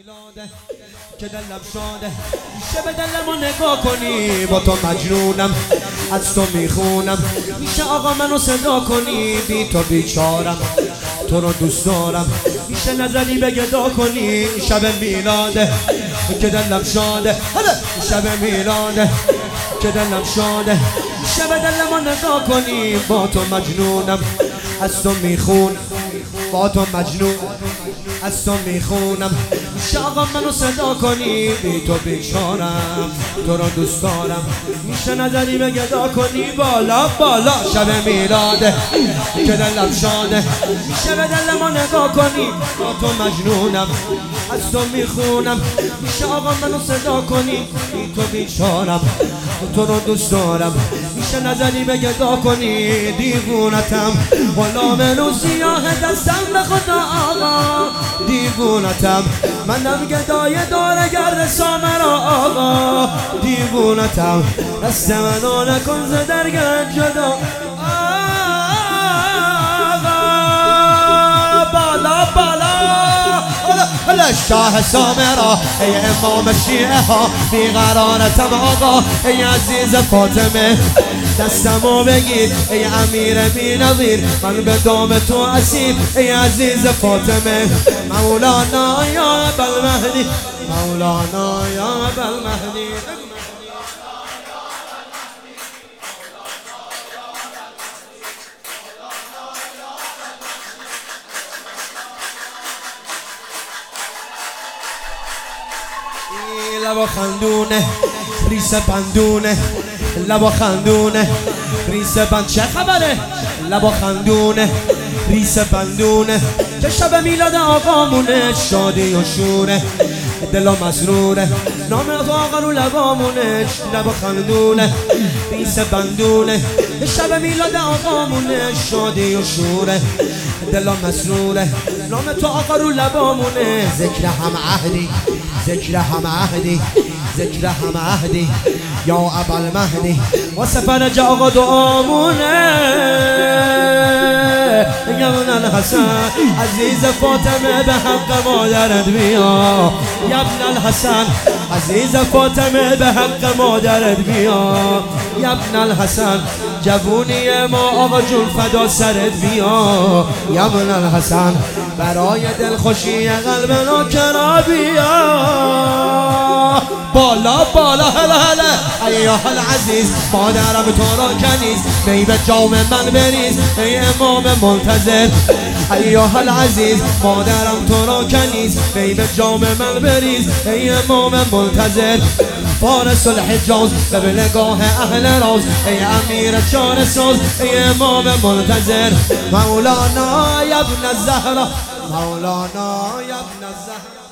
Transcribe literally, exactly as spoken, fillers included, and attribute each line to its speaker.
Speaker 1: میلاده که دلم شاده میشه به دلمو نگاه کنی با تو مجنونم از تو میخونم میشه آقا منو صدا کنی بی تو بیچارم تو رو دوست دارم میشه نظری به گدا کنی شب میلاده که دلم شاده شب میلاده که دلم شاده میشه به دلمو نگاه کنی با تو مجنونم از تو میخون با تو مجنون از تو میخونم میشه آقا منو صدا کنی بی تو بیچارم تو رو دوست دارم میشه نظری به گدا کنی بالا بالا شب میلاده که دلم شاده میشه به دلمو نگاه کنی با تو مجنونم از تو میخونم میشه آقا منو صدا کنی بی تو بیچارم تو رو دوست دارم میشه نظری به گدا کنی دیوونتم والا منو سیاه دستم به خدا آقا دیوونتم منم گدای داره گرد سامرا آقا دیوونتم دست منو نکن ز درگرد جدا آقا بالا بالا شاه سامرا ای امام شیعه ها بیقرارتم آقا ای عزیز فاطمه دستمو بگیر ای امیر بی نظیر من به دام تو اسیر ای عزیز فاطمه مولانا یا ابوالمهدی مولانا یا ابوالمهدی لبا خندونه ریس بندونه لبا خندونه ریس بند چه خبره لبا خندونه ریس بندونه که شب میلاد آقامونه شادی و شوره دلا مسروره نام آقا رو لبامونه لبا خندونه ریس بندونه که شب میلاد آقامونه شادی و شوره دلا مسروره نام تو آقا رو لبامونه ذکر هم عهدی ذکر هم عهدی ذکر هم عهدی یا ابوالمهدی واسه فرج آقا دعامونه یا ابن الحسن عزیز فاطمه به حق مادرت بیا یا ابن الحسن عزیز فاطمه به حق مادرت بیا یا ابن الحسن جوونی ما آقا جون فدا سرت بیا یا ابن الحسن برای دلخوشی قلبنا کرا بیا بالا بالا هلا هلا ایها العزیز مادرم تو را کنیز می به جام من بریز ای امام منتظر ایها العزیز مادرم تو را کنیز می به جام من بریز ای امام منتظر فارس الحجاز به نگاه اهل راز ای امیر چاره ساز ای امام منتظر مولانا یا ابن الزهرا مولانا یا ابن الزهرا